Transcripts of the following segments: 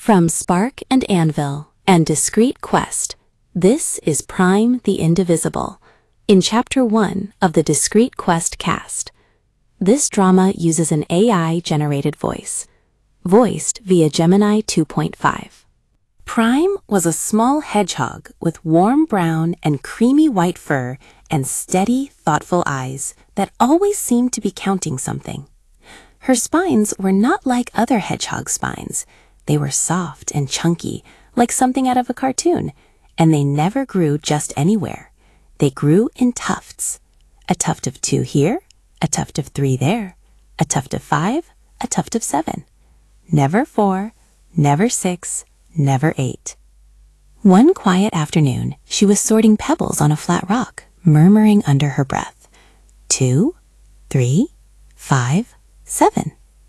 From Spark and Anvil and Discreet Quest, this is Prime the Indivisible, in Chapter 1 of the Discreet Quest cast. This drama uses an AI-generated voice, voiced via Gemini 2.5. Prime was a small hedgehog with warm brown and creamy white fur and steady, thoughtful eyes that always seemed to be counting something. Her spines were not like other hedgehog spines. They were soft and chunky, like something out of a cartoon, and they never grew just anywhere. They grew in tufts. A tuft of 2 here, a tuft of 3 there, a tuft of 5, a tuft of 7. Never 4, never 6, never 8. One quiet afternoon, she was sorting pebbles on a flat rock, murmuring under her breath. 2, 3, 5, 7.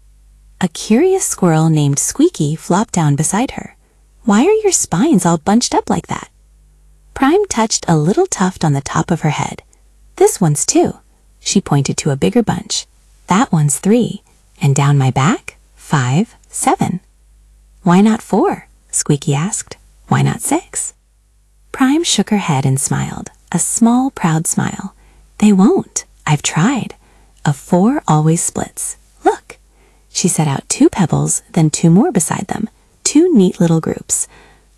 A curious squirrel named Squeaky flopped down beside her. "Why are your spines all bunched up like that?" Prime touched a little tuft on the top of her head. "This one's 2. She pointed to a bigger bunch. "That one's 3. And down my back, 5, 7. "Why not 4? Squeaky asked. "Why not 6? Prime shook her head and smiled, a small, proud smile. "They won't. I've tried. A 4 always splits. Look." She set out 2 pebbles, then 2 more beside them, 2 neat little groups.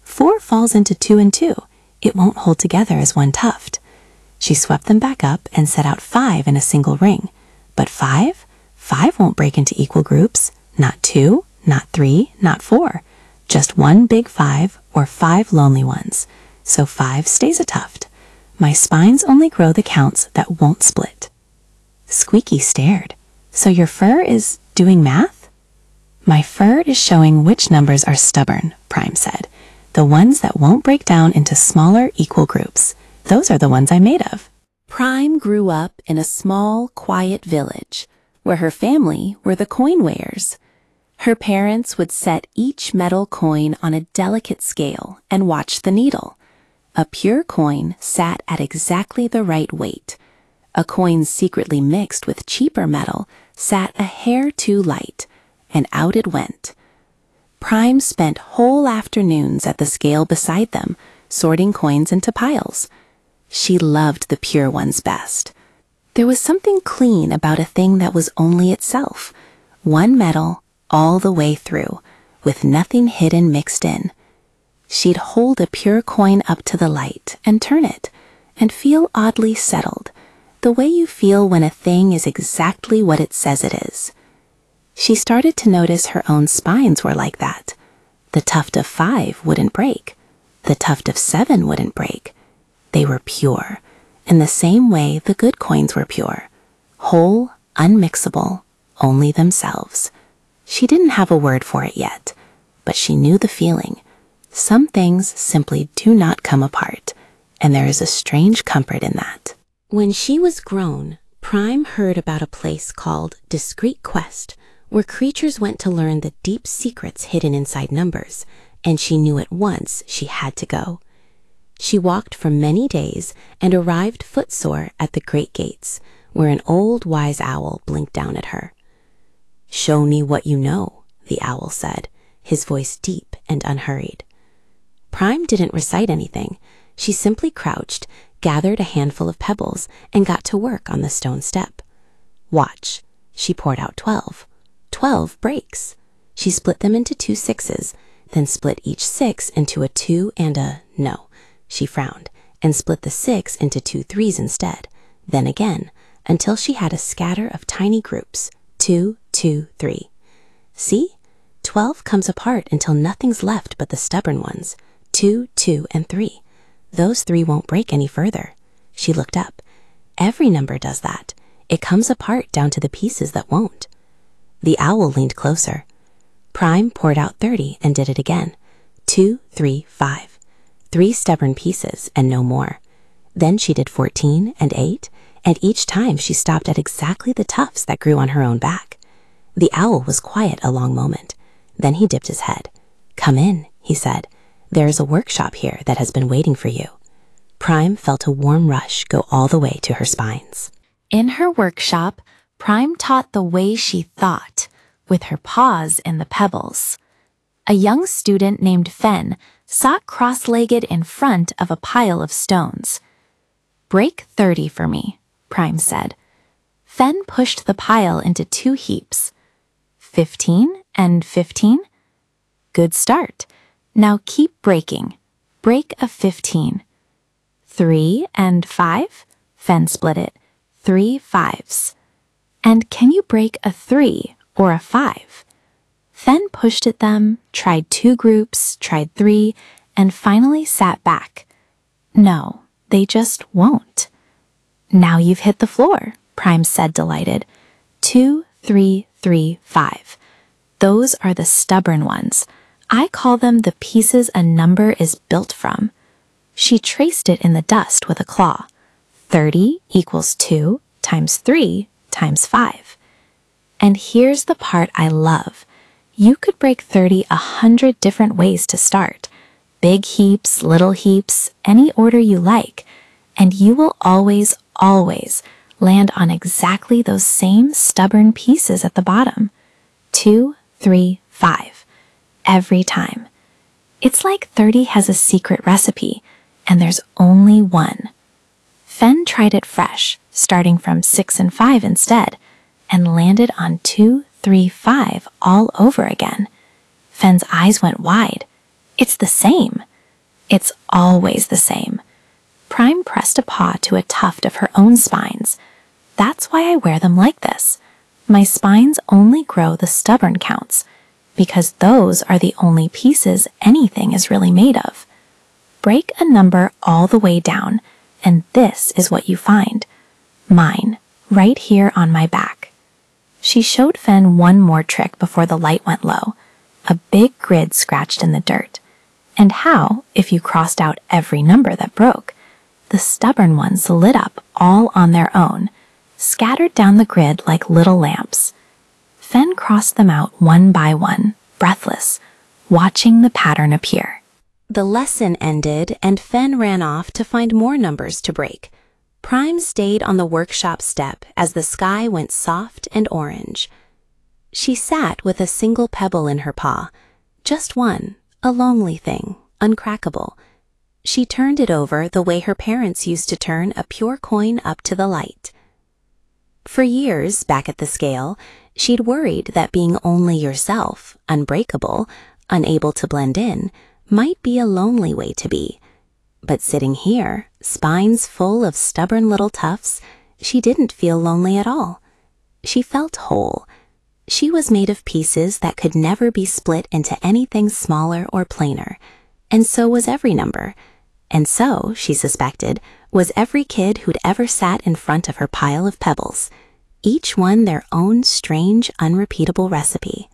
4 falls into 2 and 2. It won't hold together as one tuft. She swept them back up and set out 5 in a single ring. But 5 won't break into equal groups. Not 2, not 3, not 4. Just one big 5 or 5 lonely ones. So 5 stays a tuft. My spines only grow the counts that won't split. Squeaky stared. "So your fur is doing math?" "My fur is showing which numbers are stubborn," Prime said. "The ones that won't break down into smaller equal groups. Those are the ones I'm made of." Prime grew up in a small, quiet village where her family were the coin weighers. Her parents would set each metal coin on a delicate scale and watch the needle. A pure coin sat at exactly the right weight. A coin secretly mixed with cheaper metal sat a hair too light, and out it went. Prime spent whole afternoons at the scale beside them, sorting coins into piles. She loved the pure ones best. There was something clean about a thing that was only itself, one metal all the way through, with nothing hidden mixed in. She'd hold a pure coin up to the light and turn it, and feel oddly settled, the way you feel when a thing is exactly what it says it is. She started to notice her own spines were like that. The tuft of 5 wouldn't break. The tuft of 7 wouldn't break. They were pure, in the same way the good coins were pure. Whole, unmixable, only themselves. She didn't have a word for it yet, but she knew the feeling. Some things simply do not come apart, and there is a strange comfort in that. When she was grown, Prime heard about a place called Discreet Quest, where creatures went to learn the deep secrets hidden inside numbers, and she knew at once she had to go. She walked for many days and arrived footsore at the great gates, where an old wise owl blinked down at her. "Show me what you know," the owl said, his voice deep and unhurried. Prime didn't recite anything. She simply crouched, gathered a handful of pebbles, and got to work on the stone step. "Watch." She poured out 12. 12 breaks. She split them into 2 6s, then split each 6 into a 2 and a no. She frowned, and split the 6 into 2 3s instead, then again, until she had a scatter of tiny groups, 2, 2, 3. See? 12 comes apart until nothing's left but the stubborn ones, 2, 2, and 3. Those 3 won't break any further. She looked up. Every number does that. It comes apart down to the pieces that won't. The owl leaned closer. Prime poured out 30 and did it again. 2, 3, 5. 3 stubborn pieces and no more. Then she did 14 and 8, and each time she stopped at exactly the tufts that grew on her own back. The owl was quiet a long moment. Then he dipped his head. "Come in," he said. "There is a workshop here that has been waiting for you." Prime felt a warm rush go all the way to her spines. In her workshop, Prime taught the way she thought, with her paws in the pebbles. A young student named Fen sat cross-legged in front of a pile of stones. "Break 30 for me," Prime said. Fen pushed the pile into 2 heaps. 15 and 15? Good start. Now keep breaking. Break a 15. 3 and 5? Fen split it. 3 5s. And can you break a 3 or a 5? Fen pushed at them, tried 2 groups, tried 3, and finally sat back. No, they just won't. "Now you've hit the floor," Prime said, delighted. 2, 3, 3, 5. Those are the stubborn ones. I call them the pieces a number is built from. She traced it in the dust with a claw. 30 equals 2 times 3 times 5. And here's the part I love. You could break 30 100 different ways to start. Big heaps, little heaps, any order you like. And you will always, always land on exactly those same stubborn pieces at the bottom. 2, 3, 5. Every time. It's like 30 has a secret recipe, and there's only one. Fen tried it fresh, starting from 6 and 5 instead, and landed on 2, 3, 5 all over again. Fen's eyes went wide. It's the same. It's always the same. Prime pressed a paw to a tuft of her own spines. That's why I wear them like this. My spines only grow the stubborn counts, because those are the only pieces anything is really made of. Break a number all the way down, and this is what you find. Mine, right here on my back. She showed Fen one more trick before the light went low, a big grid scratched in the dirt. And how, if you crossed out every number that broke, the stubborn ones lit up all on their own, scattered down the grid like little lamps. Fen crossed them out one by one, breathless, watching the pattern appear. The lesson ended, and Fen ran off to find more numbers to break. Prime stayed on the workshop step as the sky went soft and orange. She sat with a single pebble in her paw, just one, a lonely thing, uncrackable. She turned it over the way her parents used to turn a pure coin up to the light. For years, back at the scale, she'd worried that being only yourself, unbreakable, unable to blend in, might be a lonely way to be. But sitting here, spines full of stubborn little tufts, she didn't feel lonely at all. She felt whole. She was made of pieces that could never be split into anything smaller or plainer, and so was every number. And so, she suspected, was every kid who'd ever sat in front of her pile of pebbles, each one their own strange, unrepeatable recipe.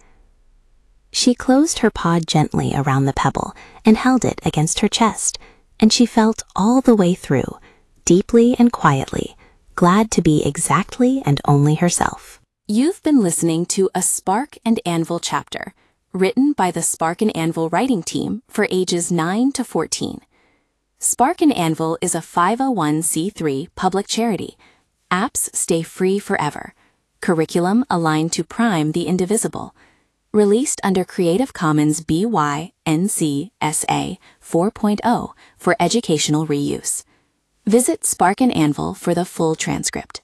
She closed her paw gently around the pebble and held it against her chest, and she felt all the way through, deeply and quietly, glad to be exactly and only herself. You've been listening to a Spark and Anvil chapter, written by the Spark and Anvil writing team for ages 9 to 14. Spark and Anvil is a 501c3 public charity. Apps stay free forever. Curriculum aligned to Prime the Indivisible. Released under Creative Commons BY-NC SA 4.0 for educational reuse. Visit Spark and Anvil for the full transcript.